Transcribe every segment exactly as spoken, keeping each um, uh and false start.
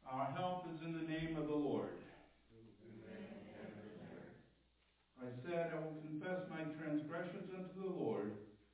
Our help is in the name of the Lord. I said, I will confess my transgressions unto the Lord.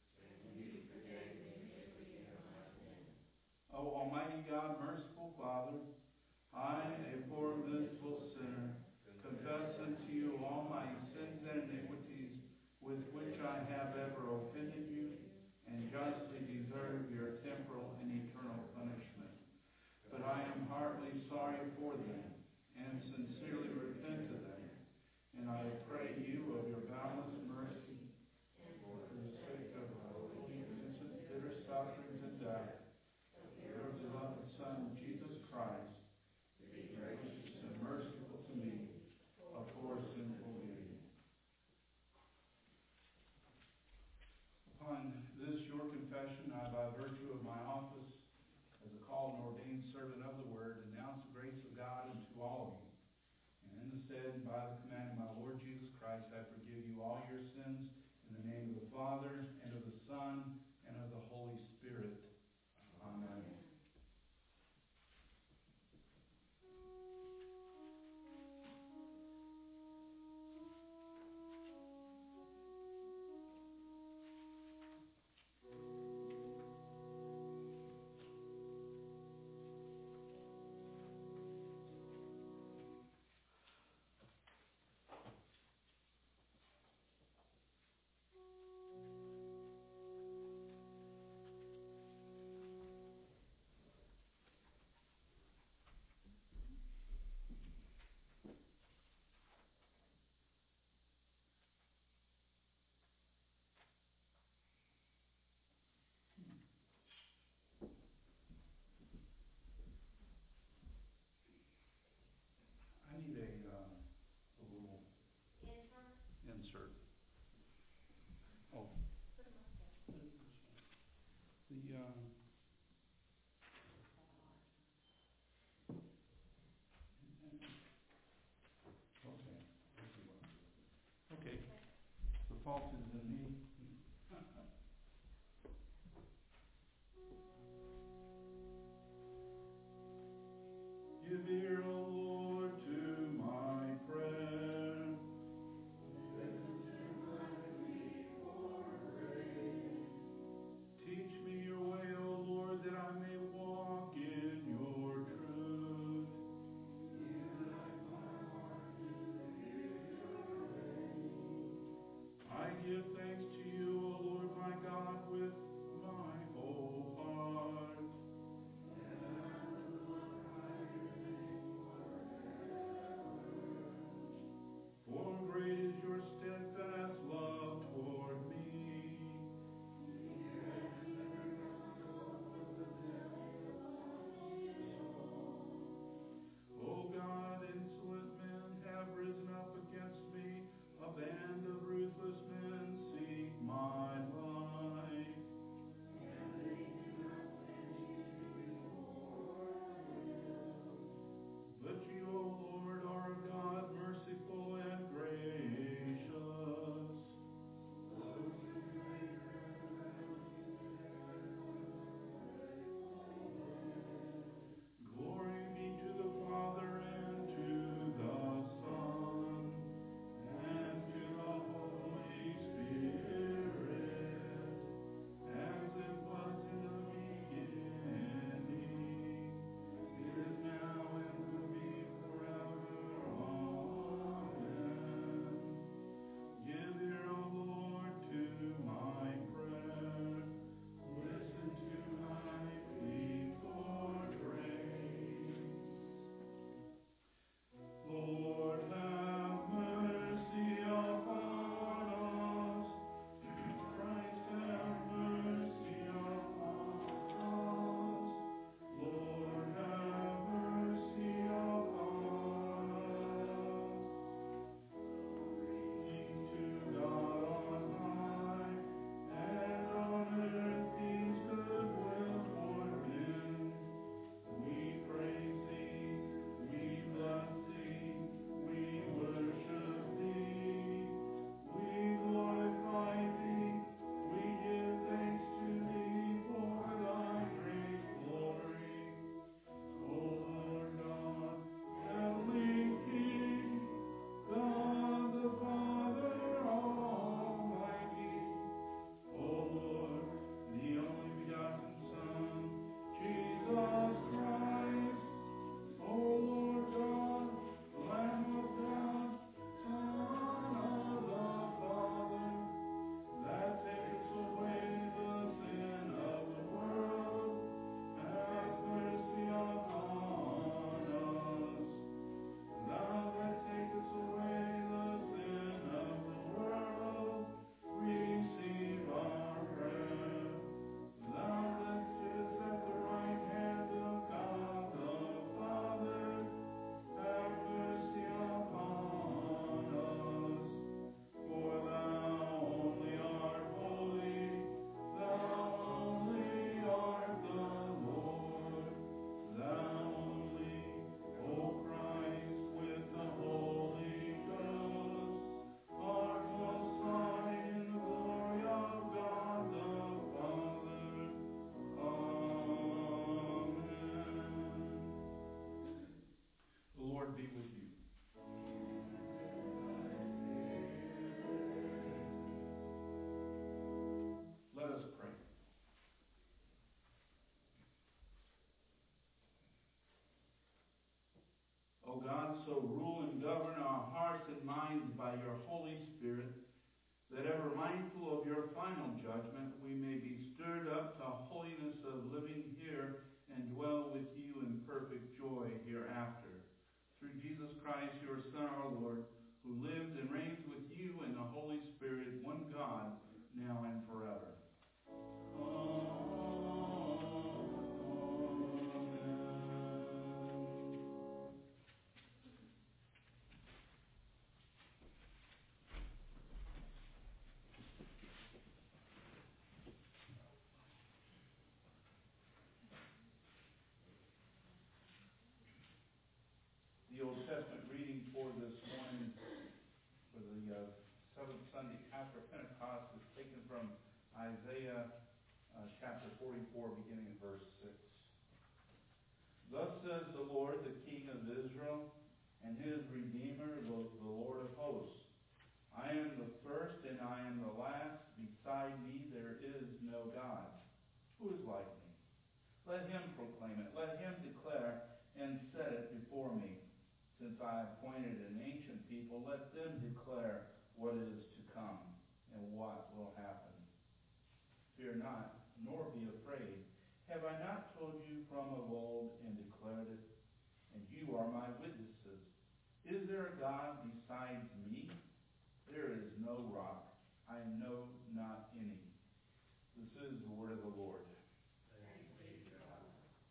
O Almighty God, merciful Father, I, a poor miserable sinner, confess unto you all my sins and iniquities with which I have ever offended you, and justly deserve your temporal and eternal punishment. But I am heartily sorry for them, and sincerely repent of them. And I pray you of your boundless mercy, for the sake of our holy, innocent, bitter sufferings and death, of your beloved Son, Jesus Christ, be gracious and merciful to me, a poor sinful being. Upon this your confession, I, by virtue of my office as a called and ordained servant of the Word, denounce the grace of God unto all of you. And in the stead and by the command of my Lord Jesus Christ, I forgive you all your sins in the name of the Father, and of the Son, and of the Holy Spirit. Amen. I need a, uh, a little insert. Oh. The, um, okay. Okay. The fault is in me. Give ear, O Lord, to my prayer. Listen to my plea for grace. Teach me your way, O Lord, that I may walk in your truth. Unite my heart to hear your ways. I give thanks to you, O Lord, my God, with my whole heart. For great is your steadfast love toward me. O God, insolent men have risen up against me, a band of ruthless men seize O God, so rule and govern our hearts and minds by your Holy Spirit, that ever mindful of your final judgment, we may be stirred up to holiness of living here and dwell with you in perfect joy hereafter. Through Jesus Christ, your Son, our Lord, who lives and reigns with you in the Holy Spirit, one God, now and forever. Amen. The Old Testament reading for this morning, for the uh, seventh Sunday after Pentecost, is taken from Isaiah uh, chapter forty-four, beginning in verse six. Thus says the Lord, the King of Israel, and his Redeemer, the, the Lord of hosts. I am the first and I am the last. Beside me there is no God. Who is like me? Let him proclaim it. Let him declare and set it before me. Since I appointed an ancient people, let them declare what is to come and what will happen. Fear not, nor be afraid. Have I not told you from of old and declared it? And you are my witnesses. Is there a God besides me? There is no rock. I know not any. This is the word of the Lord. Thanks be to God.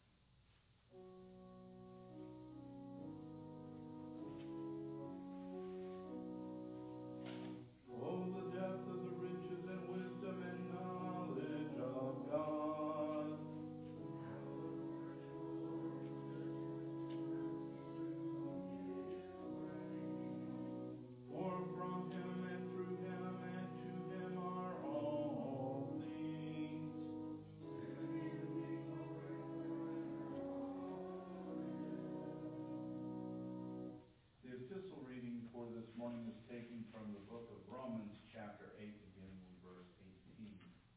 Oh, the depth of the riches and wisdom and knowledge of God. For from him and through him and to him are all things. The epistle reading for this morning is taken from the book of Romans, chapter eight, beginning with verse eighteen.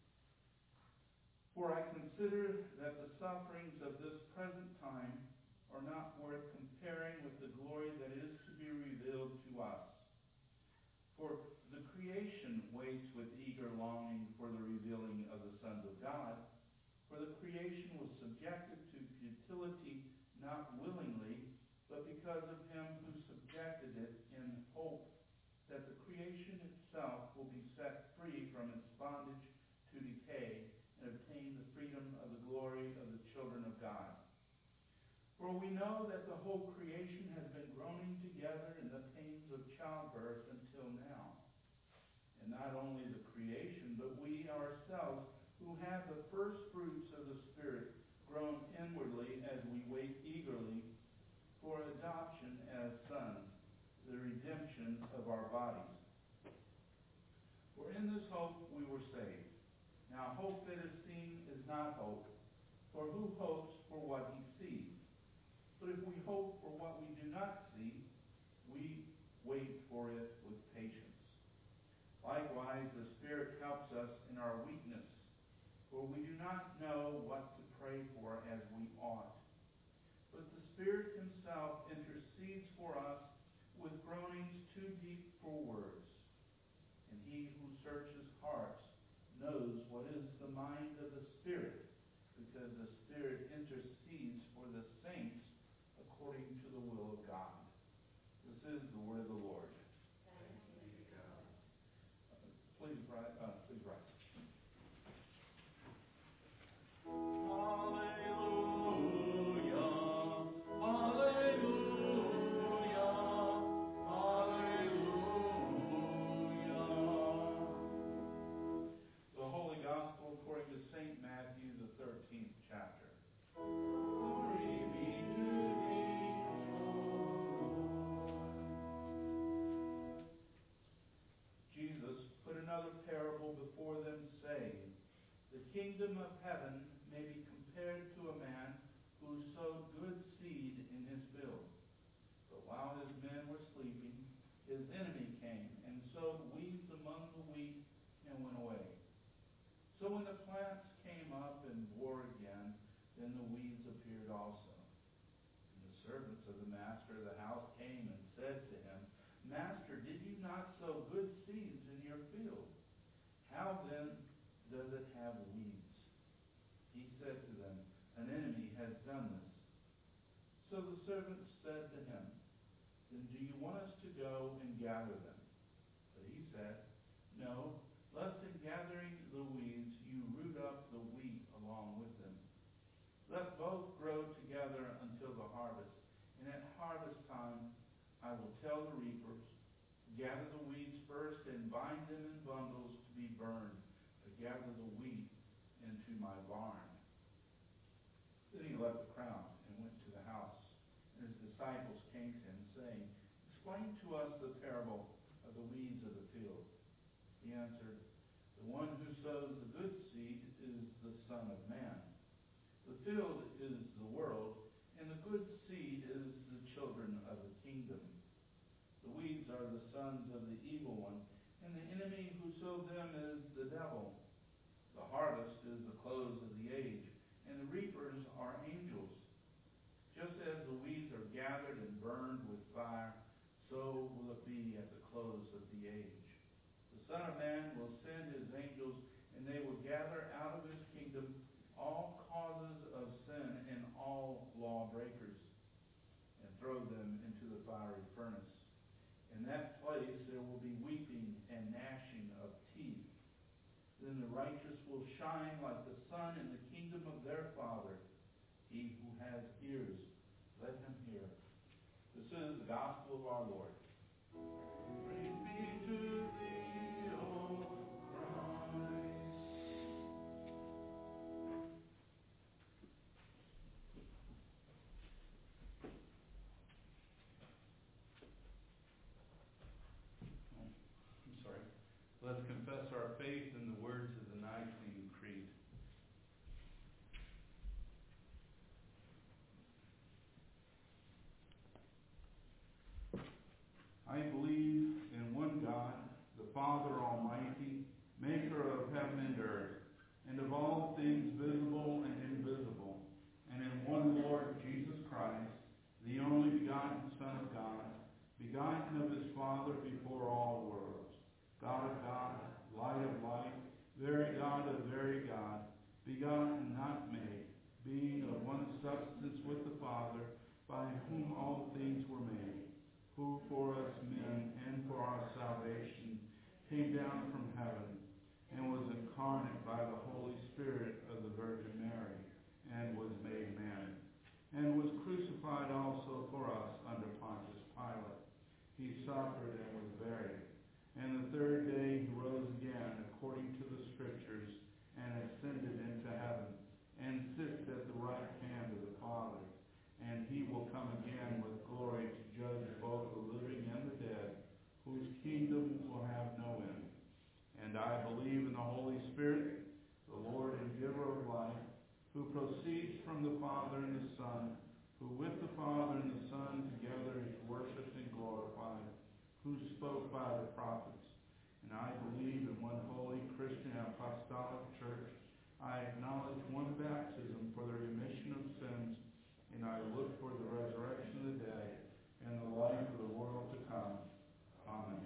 For I consider that the sufferings of this present time are not worth comparing with the glory that is to be revealed to us. For the creation waits with eager longing for the revealing of the sons of God. For the creation was subjected to futility, not willingly, but because of him who subjected it, in hope that the creation itself will be set free from its bondage to decay and obtain the freedom of the glory of the children of God. For we know that the whole creation has been groaning together in the pains of childbirth until now. And not only the creation, but we ourselves, who have the first fruits of the Spirit, groan inwardly as we wait eagerly for adoption as sons, the redemption of our bodies. For in this hope we were saved. Now hope that is seen is not hope, for who hopes for what he sees? But if we hope for what we do not see, we wait for it with patience. Likewise, the Spirit helps us in our weakness, for we do not know what to pray for as we ought. But the Spirit himself intercedes for us with groanings too deep for words. And he who searches hearts knows what is the mind of the Spirit, because the Spirit intercedes for the saints according to the will of God. This is the word of the Lord. Thanks be to God. Please rise. Uh, please rise. Kingdom of heaven may be compared to a man who sowed good seed in his field. But while his men were sleeping, his enemy came and sowed weeds among the wheat and went away. So when the plants came up and bore again, then the weeds appeared also. And the servants of the master of the house sow good seeds in your field. How then does it have weeds?" He said to them, "An enemy has done this." So the servants said to him, "Then do you want us to go and gather them?" But he said, "No, lest in gathering the weeds you root up the wheat along with them. Let both grow together until the harvest. And at harvest time I will tell the reapers, gather the weeds first and bind them in bundles to be burned, but gather the wheat into my barn." Then he left the crowd and went to the house. And his disciples came to him, saying, "Explain to us the parable of the weeds of the field." He answered, "The one who sows the good seed is the Son of Man. The field is the world, and the good seed is the children of the kingdom. The weeds are the sons of the evil one, and the enemy who sowed them is the devil. The harvest is the close of the age, and the reapers are angels. Just as the weeds are gathered and burned with fire, so will it be at the close of the age. The Son of Man will send his angels, and they will gather out of his kingdom all causes of sin and all lawbreakers, and throw them into the fiery furnace. In that place there will be weeping and gnashing of teeth. Then the righteous will shine like the sun in the kingdom of their Father. He who has ears, let him hear." This is the gospel of our Lord. Praise be to thee, O Christ. I'm sorry. Let's confess our faith in the words of the Nicene Creed. I believe in one God, the Father Almighty, maker of heaven and earth, and of all things visible and invisible, and in one Lord Jesus Christ, the only begotten Son of God, begotten of his Father before all worlds, God of God, light of light, very God of very God, begotten, not made, being of one substance with the Father, by whom all things were made, who for us men and for our salvation came down from heaven and was incarnate by the Holy Spirit of the Virgin Mary and was made man, and was crucified also for us under Pontius Pilate. He suffered and was buried, and the third day he rose again according to the Scriptures and ascended into heaven and sits at the right hand of the Father. And he will come again with glory to judge both the living and the dead, whose kingdom will have no end. And I believe in the Holy Spirit, the Lord and giver of life, who proceeds from the Father and the Son, who with the Father and the Son together is worshipped and glorified, who spoke by the prophets. And I believe in one holy Christian apostolic church. I acknowledge one baptism for the remission of sins, and I look for the resurrection of the dead and the life of the world to come. Amen.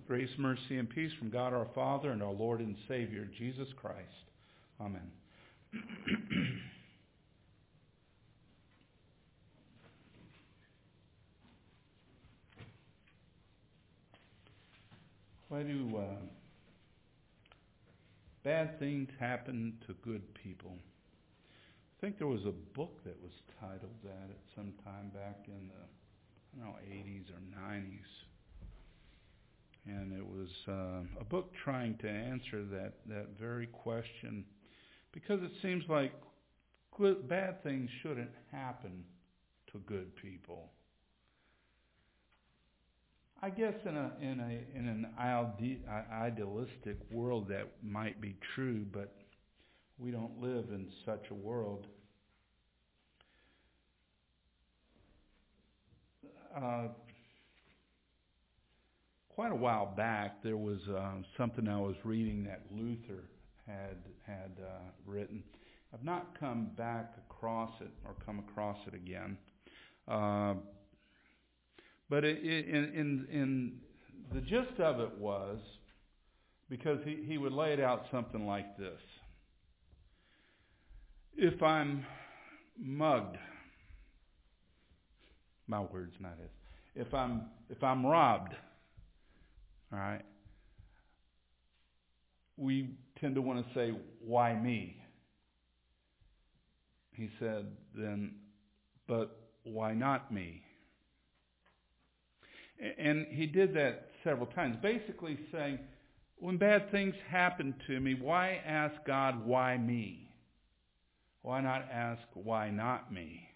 Grace, mercy, and peace from God our Father and our Lord and Savior, Jesus Christ. Amen. Why do uh, bad things happen to good people? I think there was a book that was titled that at some time back in the, I don't know, eighties or nineties. And it was uh, a book trying to answer that, that very question, because it seems like good, bad things shouldn't happen to good people. I guess in a in a in an idealistic world that might be true, but we don't live in such a world. Uh, quite a while back, there was um, something I was reading that Luther had had uh, written. I've not come back across it or come across it again. Uh, But it, it, in, in, in the gist of it was, because he, he would lay it out something like this. If I'm mugged, my words, not his. If I'm if I'm robbed, all right, we tend to want to say, why me? He said, then, but why not me? And he did that several times, basically saying, when bad things happen to me, why ask God, why me? Why not ask, why not me?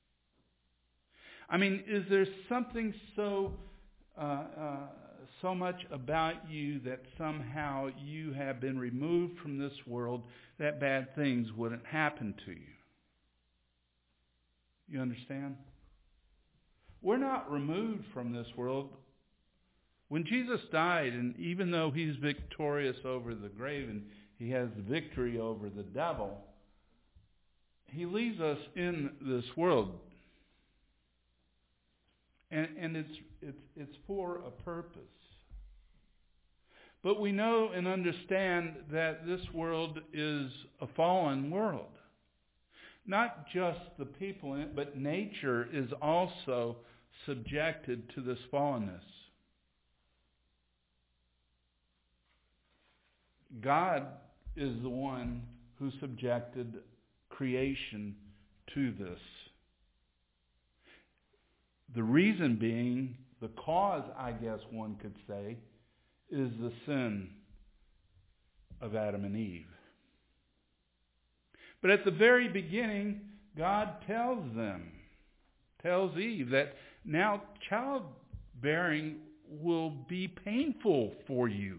I mean, is there something so uh, uh, so much about you that somehow you have been removed from this world that bad things wouldn't happen to you? You understand? We're not removed from this world. When Jesus died, and even though he's victorious over the grave and he has the victory over the devil, he leaves us in this world. And, and it's, it's, it's for a purpose. But we know and understand that this world is a fallen world. Not just the people in it, but nature is also subjected to this fallenness. God is the one who subjected creation to this. The reason being, the cause, I guess one could say, is the sin of Adam and Eve. But at the very beginning, God tells them, tells Eve, that now childbearing will be painful for you.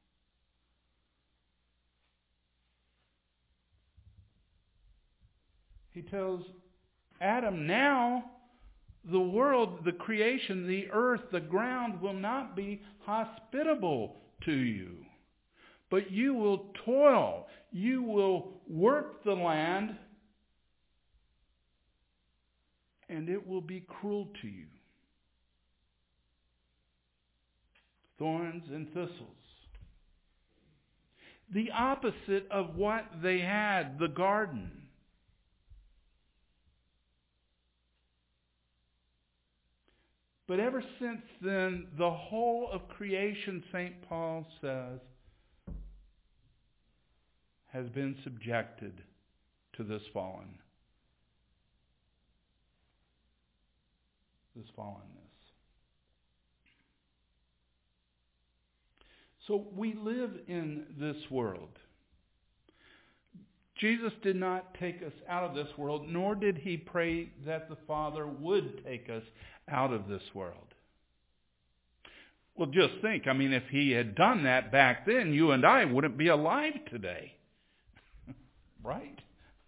He tells Adam, now the world, the creation, the earth, the ground will not be hospitable to you. But you will toil. You will work the land, and it will be cruel to you. Thorns and thistles. The opposite of what they had, the garden. But ever since then, the whole of creation, Saint Paul says, has been subjected to this fallen, this fallenness. So we live in this world. Jesus did not take us out of this world, nor did he pray that the Father would take us out of this world. Well, just think, I mean, if he had done that back then, you and I wouldn't be alive today. Right?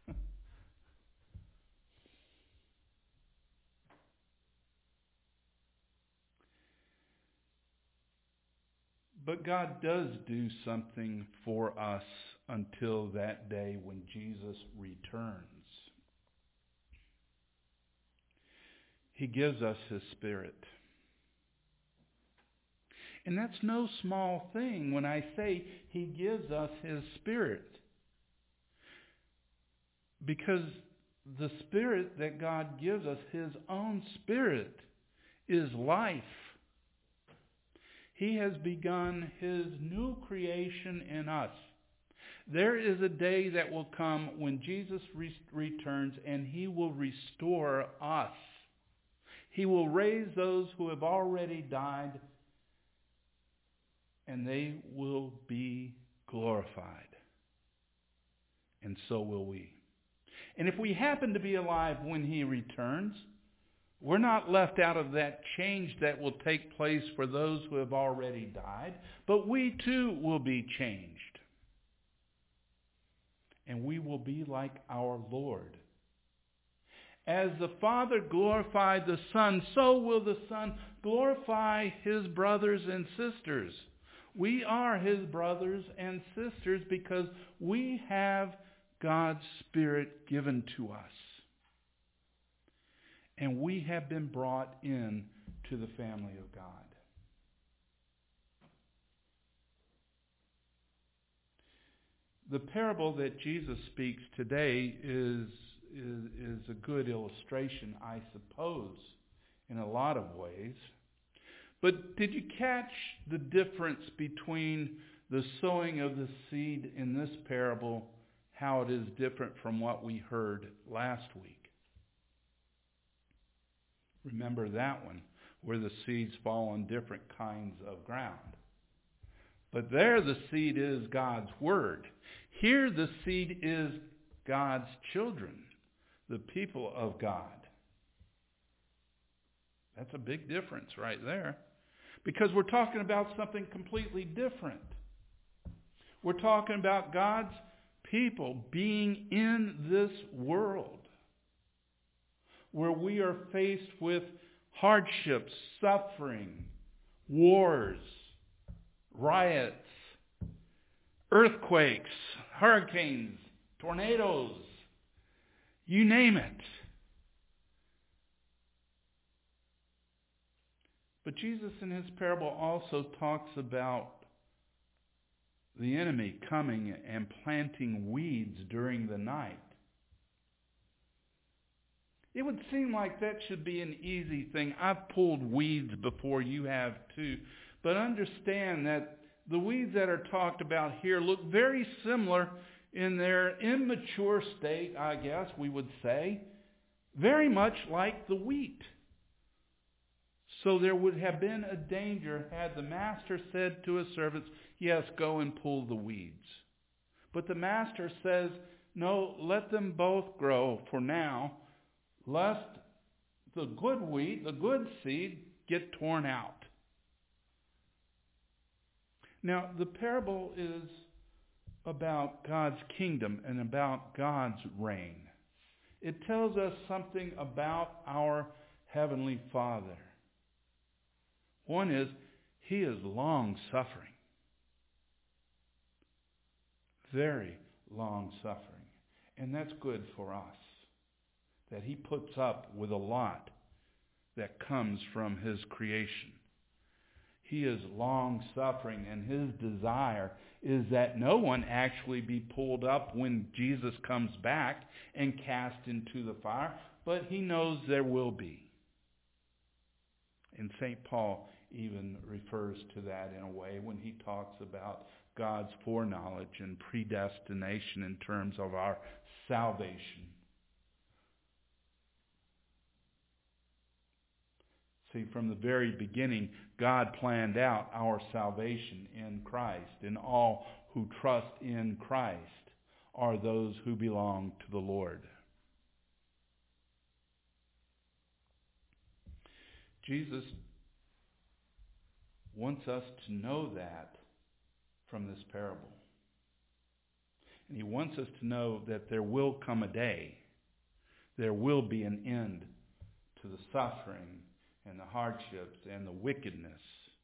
But God does do something for us until that day when Jesus returns. He gives us his Spirit. And that's no small thing when I say he gives us his Spirit. Because the Spirit that God gives us, his own Spirit, is life. He has begun his new creation in us. There is a day that will come when Jesus re- returns and he will restore us. He will raise those who have already died, and they will be glorified. And so will we. And if we happen to be alive when he returns, we're not left out of that change that will take place for those who have already died, but we too will be changed. And we will be like our Lord. As the Father glorified the Son, so will the Son glorify his brothers and sisters. We are his brothers and sisters because we have God's Spirit given to us. And we have been brought in to the family of God. The parable that Jesus speaks today is, is, is a good illustration, I suppose, in a lot of ways. But did you catch the difference between the sowing of the seed in this parable, how it is different from what we heard last week? Remember that one, where the seeds fall on different kinds of ground. But there the seed is God's word. Here the seed is God's children, the people of God. That's a big difference right there. Because we're talking about something completely different. We're talking about God's people being in this world where we are faced with hardships, suffering, wars, riots, earthquakes, hurricanes, tornadoes, you name it. But Jesus in his parable also talks about the enemy coming and planting weeds during the night. It would seem like that should be an easy thing. I've pulled weeds before, you have too. But understand that the weeds that are talked about here look very similar in their immature state, I guess we would say, very much like the wheat. So there would have been a danger had the master said to his servants, yes, go and pull the weeds. But the master says, no, let them both grow for now, lest the good wheat, the good seed, get torn out. Now, the parable is about God's kingdom and about God's reign. It tells us something about our Heavenly Father. One is, he is long-suffering. Very long-suffering. And that's good for us. That he puts up with a lot that comes from his creation. He is long-suffering, and his desire is that no one actually be pulled up when Jesus comes back and cast into the fire, but he knows there will be. And Saint Paul even refers to that in a way when he talks about God's foreknowledge and predestination in terms of our salvation. See, from the very beginning, God planned out our salvation in Christ, and all who trust in Christ are those who belong to the Lord. Jesus wants us to know that from this parable. And he wants us to know that there will come a day, there will be an end to the suffering and the hardships and the wickedness.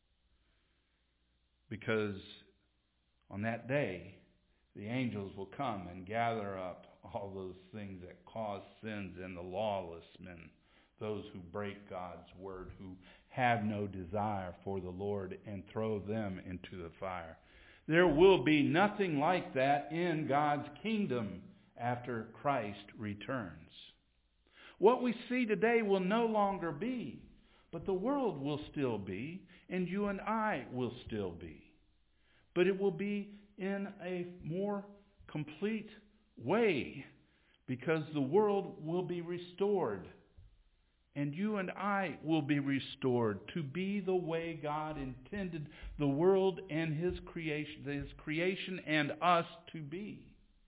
Because on that day, the angels will come and gather up all those things that cause sins and the lawless men, those who break God's word, who have no desire for the Lord, and throw them into the fire. There will be nothing like that in God's kingdom after Christ returns. What we see today will no longer be, but the world will still be, and you and I will still be. But it will be in a more complete way, because the world will be restored, and you and I will be restored to be the way God intended the world and his creation, his creation and us to be.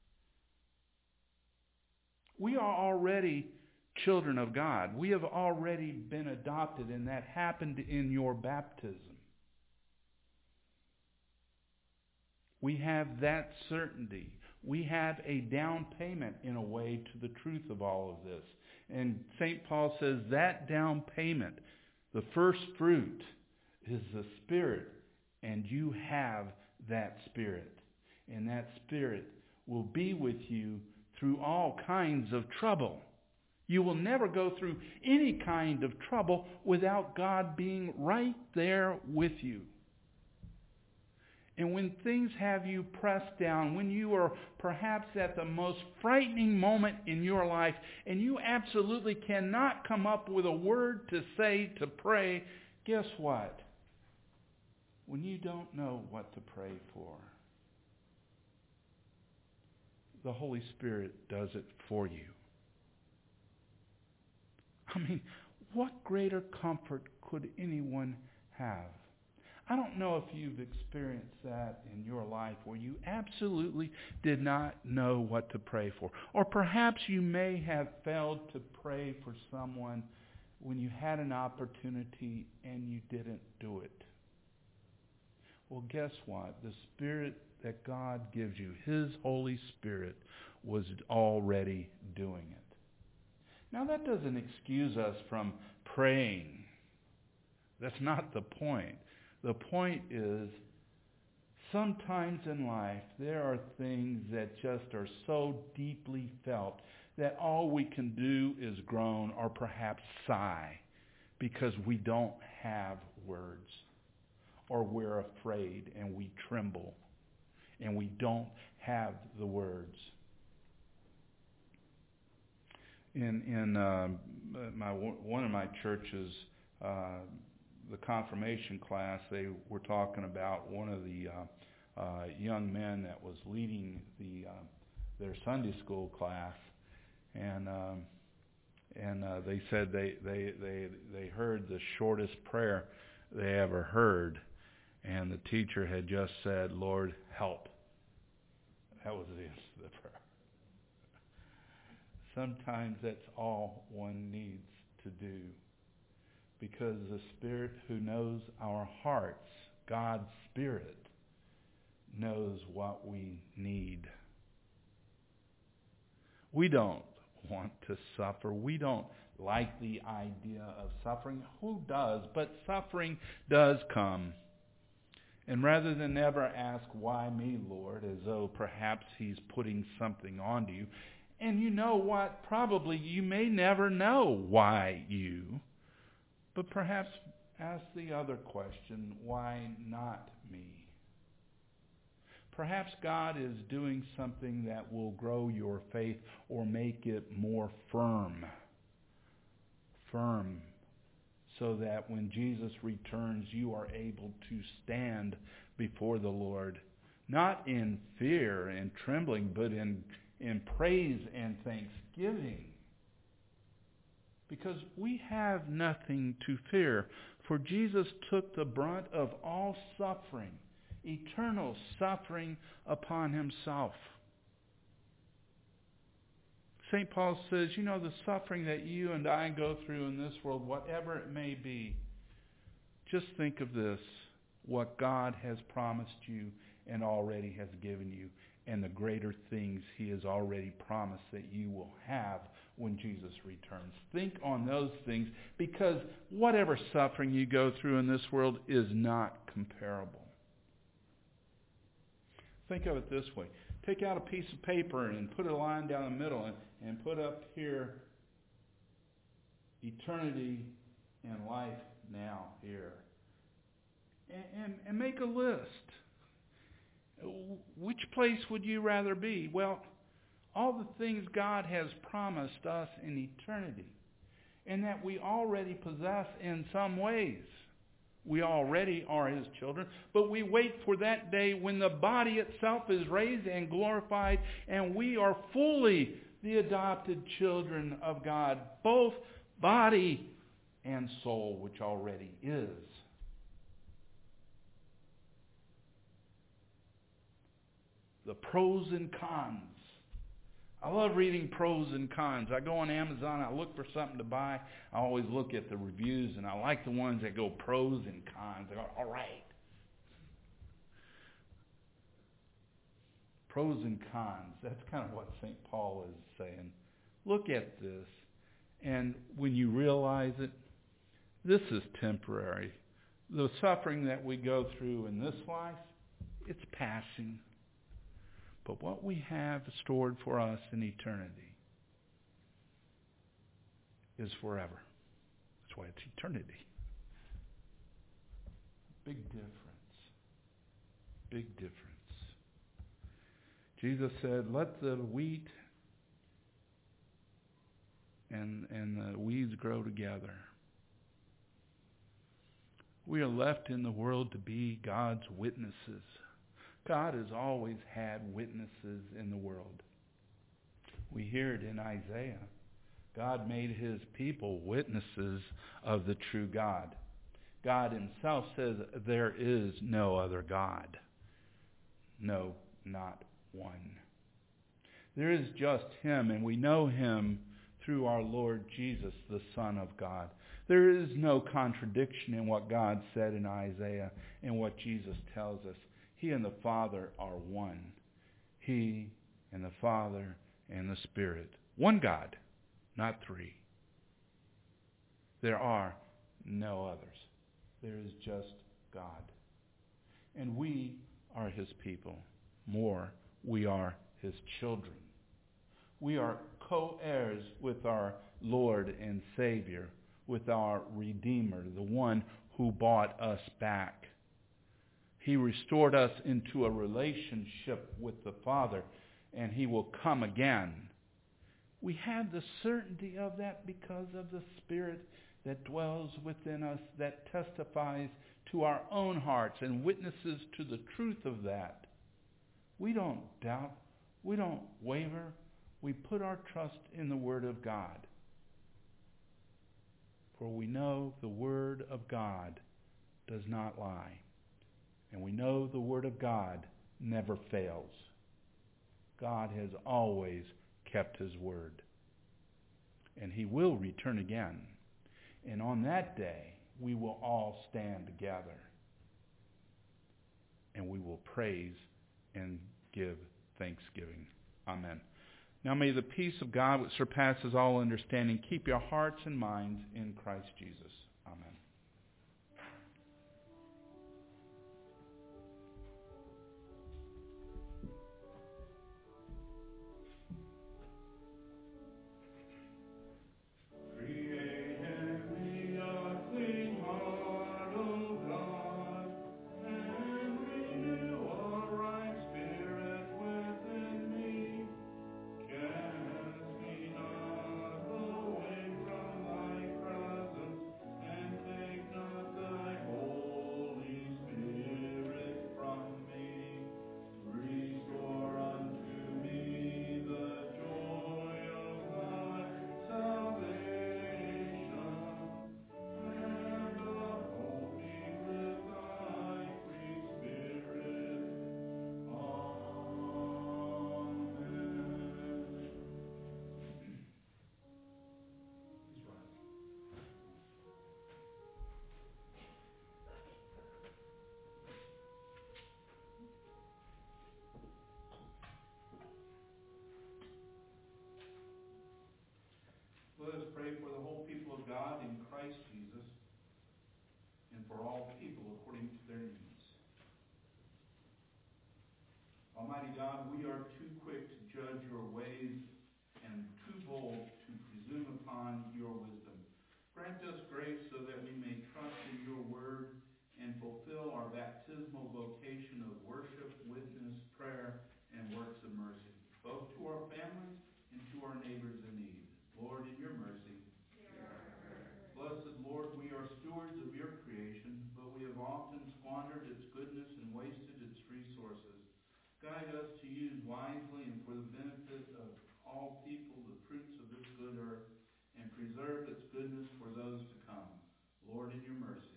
We are already children of God. We have already been adopted, and that happened in your baptism. We have that certainty. We have a down payment, in a way, to the truth of all of this. And Saint Paul says that down payment, the first fruit, is the Spirit, and you have that Spirit. And that Spirit will be with you through all kinds of trouble. You will never go through any kind of trouble without God being right there with you. And when things have you pressed down, when you are perhaps at the most frightening moment in your life, and you absolutely cannot come up with a word to say, to pray, guess what? When you don't know what to pray for, the Holy Spirit does it for you. I mean, what greater comfort could anyone have? I don't know if you've experienced that in your life where you absolutely did not know what to pray for. Or perhaps you may have failed to pray for someone when you had an opportunity and you didn't do it. Well, guess what? The Spirit that God gives you, his Holy Spirit, was already doing it. Now, that doesn't excuse us from praying. That's not the point. The point is, sometimes in life, there are things that just are so deeply felt that all we can do is groan or perhaps sigh because we don't have words, or we're afraid and we tremble and we don't have the words. In in uh, my one of my churches, uh, the confirmation class, they were talking about one of the uh, uh, young men that was leading the uh, their Sunday school class, and um, and uh, they said they, they they they heard the shortest prayer they ever heard, and the teacher had just said, "Lord, help." That was the answer to the prayer. Sometimes that's all one needs to do, because the Spirit who knows our hearts, God's Spirit, knows what we need. We don't want to suffer. We don't like the idea of suffering. Who does? But suffering does come. And rather than ever ask, "Why me, Lord?" as though perhaps he's putting something onto you. And you know what? Probably you may never know why you. But perhaps ask the other question, why not me? Perhaps God is doing something that will grow your faith or make it more firm. Firm. So that when Jesus returns, you are able to stand before the Lord, not in fear and trembling, but in, in praise and thanksgiving. Because we have nothing to fear, for Jesus took the brunt of all suffering, eternal suffering, upon himself. Saint Paul says, you know, the suffering that you and I go through in this world, whatever it may be, just think of this, what God has promised you and already has given you, and the greater things he has already promised that you will have when Jesus returns. Think on those things, because whatever suffering you go through in this world is not comparable. Think of it this way. Take out a piece of paper and put a line down the middle and, and put up here eternity and life now here. And, and, and make a list. Which place would you rather be? Well, all the things God has promised us in eternity, and that we already possess in some ways. We already are His children, but we wait for that day when the body itself is raised and glorified, and we are fully the adopted children of God, both body and soul, which already is. The pros and cons. I love reading pros and cons. I go on Amazon, I look for something to buy. I always look at the reviews, and I like the ones that go pros and cons. I go, all right. Pros and cons. That's kind of what Saint Paul is saying. Look at this, and when you realize it, this is temporary. The suffering that we go through in this life, it's passing. But what we have stored for us in eternity is forever. That's why it's eternity. Big difference. Big difference. Jesus said, let the wheat and, and the weeds grow together. We are left in the world to be God's witnesses. God has always had witnesses in the world. We hear it in Isaiah. God made His people witnesses of the true God. God Himself says there is no other God. No, not one. There is just Him, and we know Him through our Lord Jesus, the Son of God. There is no contradiction in what God said in Isaiah and what Jesus tells us. He and the Father are one. He and the Father and the Spirit. One God, not three. There are no others. There is just God. And we are His people. More, we are His children. We are co-heirs with our Lord and Savior, with our Redeemer, the one who bought us back. He restored us into a relationship with the Father, and He will come again. We have the certainty of that because of the Spirit that dwells within us, that testifies to our own hearts and witnesses to the truth of that. We don't doubt. We don't waver. We put our trust in the Word of God. For we know the Word of God does not lie. And we know the Word of God never fails. God has always kept His word. And He will return again. And on that day, we will all stand together. And we will praise and give thanksgiving. Amen. Now may the peace of God, which surpasses all understanding, keep your hearts and minds in Christ Jesus. Amen. Let us pray for the whole people of God in Christ Jesus and for all people according to their needs. Almighty God, we are too quick to judge your ways and too bold to presume upon your wisdom. fulfill our baptismal vocation of worship, witness, prayer, and works of mercy, both to our families and to our neighbors in need. Lord, in your mercy. Blessed Lord, we are stewards of your creation, but we have often squandered its goodness and wasted its resources. Guide us to use wisely and for the benefit of all people the fruits of this good earth, and preserve its goodness for those to come. Lord, in your mercy.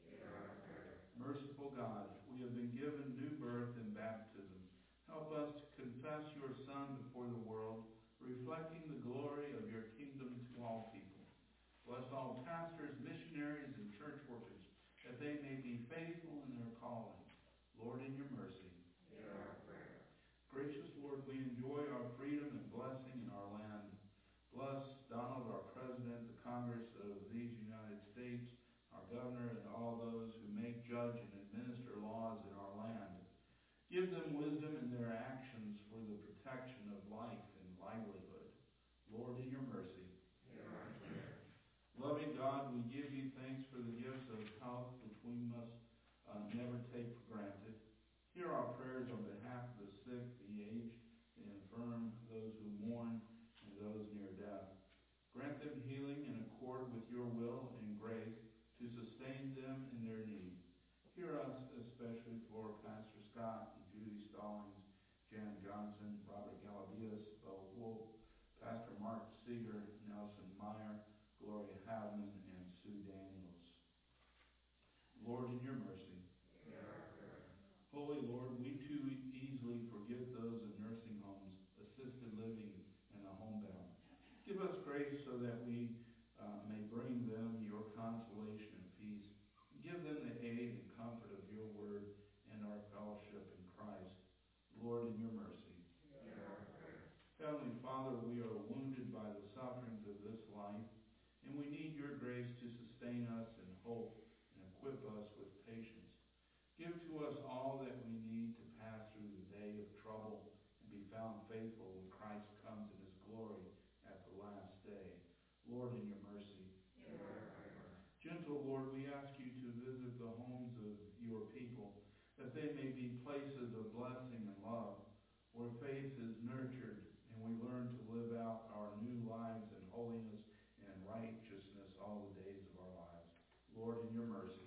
Merciful God, we have been given new birth in baptism. Help us to confess your Son before the world, reflecting the glory of your kingdom to all people. Bless all pastors, missionaries, and church workers, that they may be faithful in their calling. Lord, in your mercy. Hear our prayer. Gracious Lord, we enjoy our freedom and blessing in our land. Bless Donald, our President, the Congress of these United States, our Governor, and all those who make, judge, and administer laws in our land. Give them wisdom in their actions for the protection of life and livelihood. Lord, in your mercy. Hear our prayer. Loving God, we give you thanks for the gifts of health which we must uh, never take for granted. Hear our prayers on behalf of the sick, the aged, the infirm, those who mourn, and those near death. Grant them healing in accord with your will and grace to sustain them in their need. Hear us especially for Pastor Scott and Judy Stallings, Jan Johnson, Robert Galavias, Bo Wolf, Pastor Mark Seeger, Nelson Meyer, Gloria Havman, and Sue Daniels. Lord, in your mercy. Holy Lord, we too easily forget those in nursing homes, assisted living, and the homebound. Give us grace so that we uh, may bring them your consolation and peace. Give them the aid and comfort of your word and our fellowship in Christ. Lord, in your mercy. Heavenly Father, we are wounded by the sufferings of this life, and we need your grace to sustain us in hope and equip us with patience. Give to us all that we need to pass through the day of trouble and be found faithful when Christ comes in his glory at the last day. Lord, in your mercy. Gentle Lord, we ask you to visit the homes of your people, that they may be places of blessing and love, where faith is nurtured and we learn to live out our new lives in holiness and righteousness all the days of our lives. Lord, in your mercy.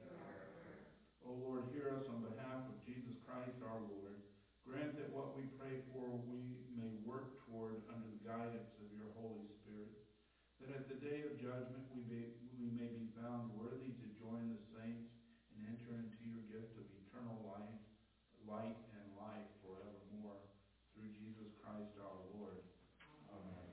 O Lord, hear us on behalf of Jesus Christ our Lord. Grant that what we pray for we may work toward under the guidance of your Holy Spirit, that at the day of judgment we may, we may be found worthy to join the saints and enter into your gift of eternal life, light and life forevermore, through Jesus Christ our Lord. Amen.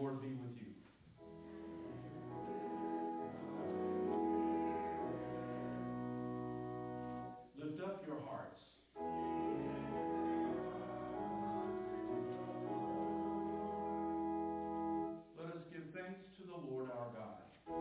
Lord be with you. Lift up your hearts. Let us give thanks to the Lord our God.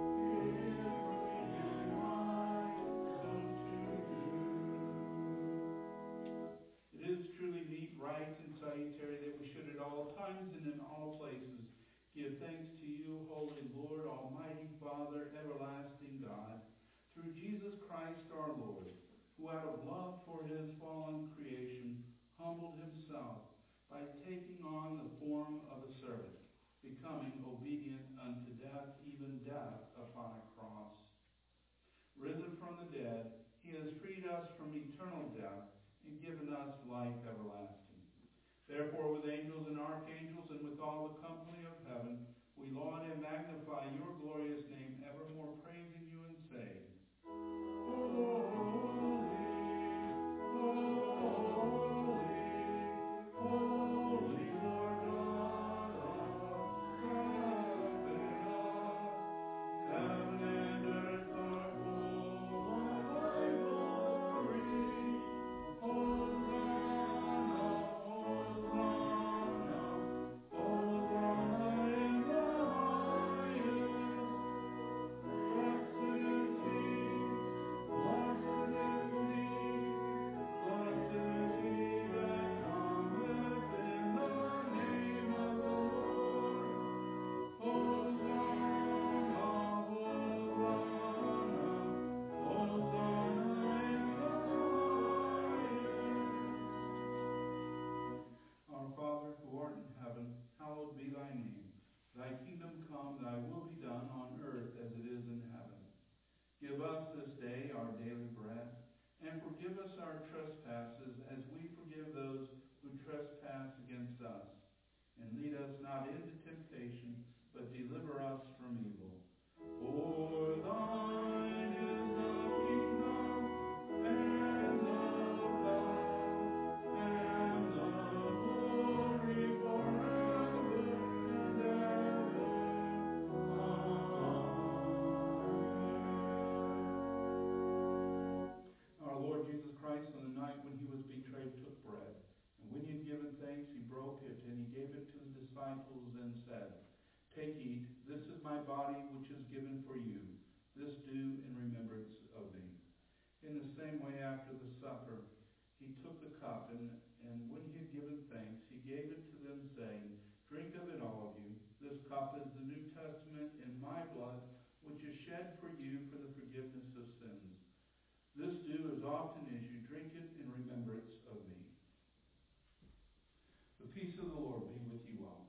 It is truly meet, right, and salutary that we should at all times and in all places give thanks to you, Holy Lord, Almighty Father, everlasting God, through Jesus Christ our Lord, who out of love for his fallen creation humbled himself by taking on the form of a servant, becoming obedient unto death, even death upon a cross. Risen from the dead, he has freed us from eternal death and given us life everlasting. Therefore, with angels and archangels and with all the company of heaven, we laud and magnify your glorious name, evermore praising you and saying, Holy, holy, holy Lord God of heaven, heaven and earth are full of thy glory. Hosanna, Hosanna, Hosanna in the highest. Blessed is he, blessed is he, blessed is he that cometh in the name of the Lord. Hosanna, Hosanna, Hosanna in the highest. Our Father, who art in heaven, hallowed be thy name. Thy kingdom come, thy will be done on earth as it is in heaven. Give us this day our daily bread, and forgive us our trespasses as we forgive those who trespass against us. And lead us not into temptation, but deliver us from evil. For thine is the kingdom, and the power, and the glory forever and ever. Amen. Our Lord Jesus Christ, on the night when he was betrayed, took bread. And when he had given thanks, he broke it, and he gave it to his disciples and said, Take, eat, this is my body which is given for you. This do in remembrance of me. In the same way, after the supper, he took the cup, and, and when he had given thanks, he gave it to them, saying, Drink of it, all of you. This cup is the New Testament in my blood, which is shed for you for the forgiveness of sins. This do as often as you drink it in remembrance of me. The peace of the Lord be with you all.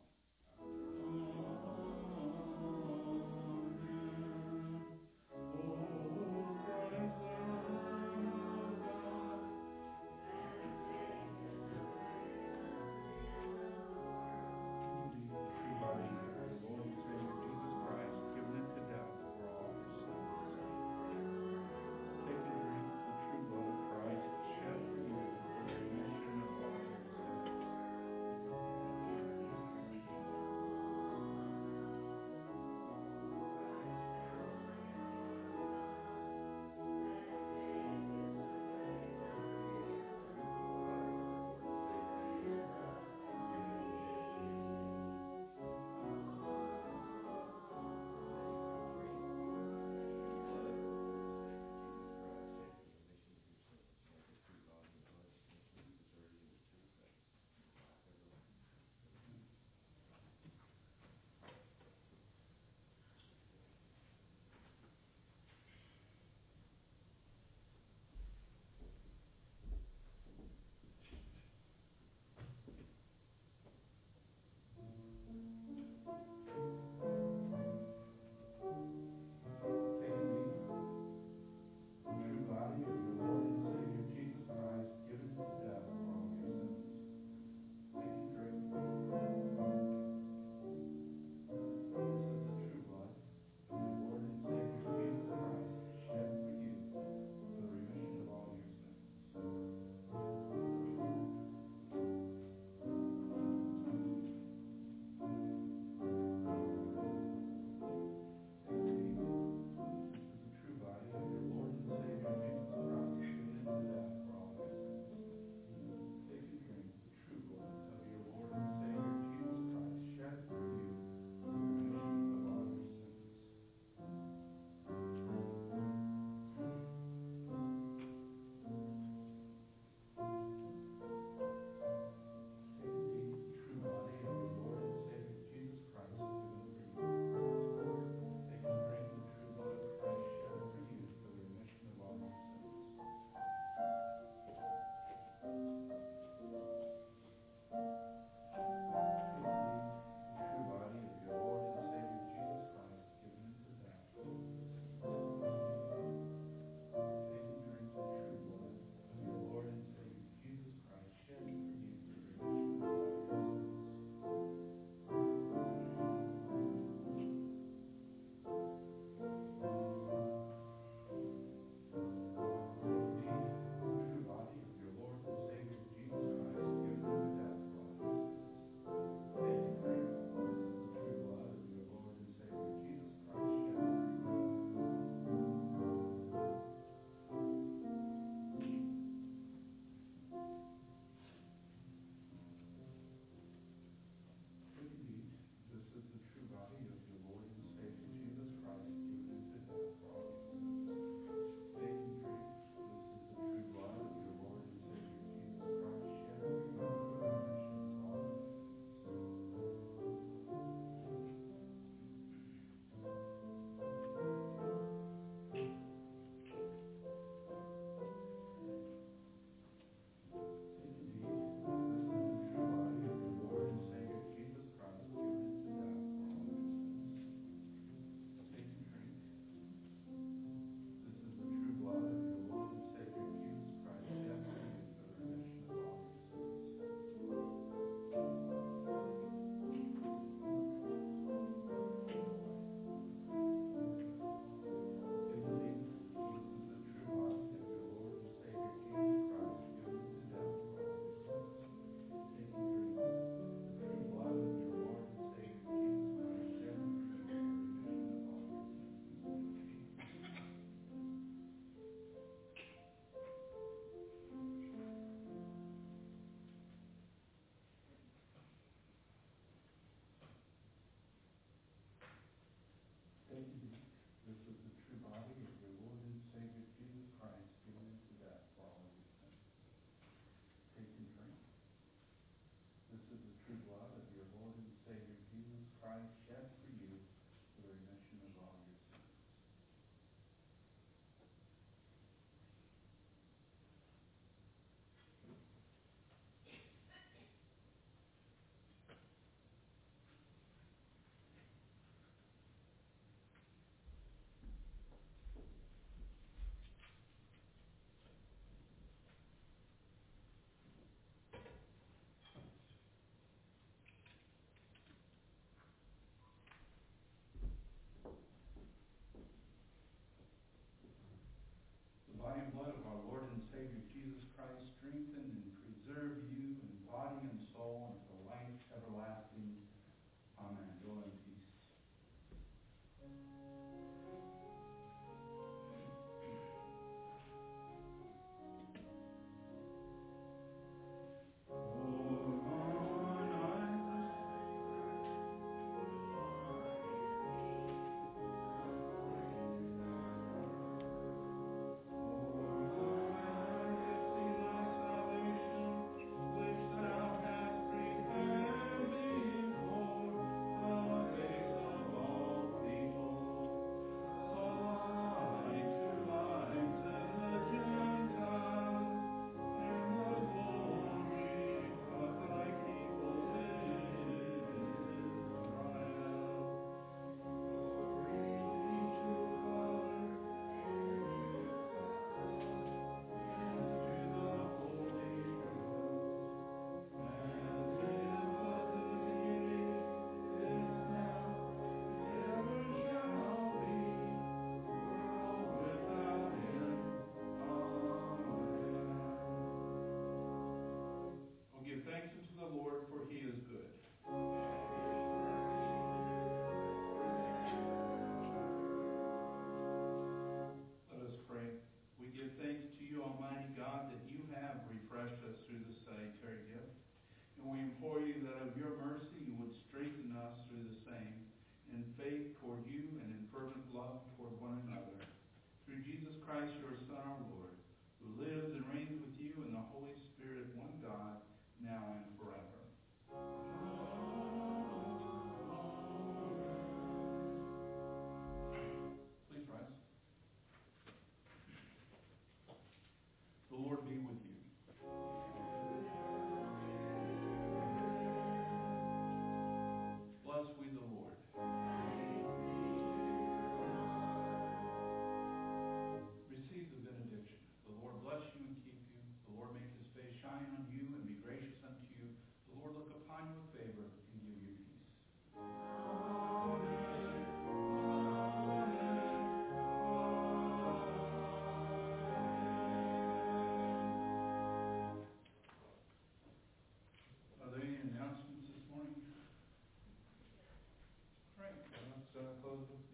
true blood of your Lord and Savior Jesus Christ, shed for you for the remission of all your sins. The body and blood of our Lord and Savior Jesus Christ strengthen and preserve you in body and soul until life everlasting. Amen. Go in peace. Give thanks unto the Lord, for he is good. Let us pray. We give thanks to you, Almighty God, that you have refreshed us through the salutary gift. And we implore you that of your mercy you would strengthen us through the same, in faith toward you and in fervent love toward one another. Through Jesus Christ, your Son, our Lord, who lives and reigns with you in the Holy Spirit, one God, now and forever. Please rise. The Lord be with you. Bless we the Lord. Receive the benediction. The Lord bless you and keep you. The Lord make his face shine on you and be gracious unto you. The Lord look upon you with favor and give you peace. Are there any announcements this morning? All right, let's uh, close the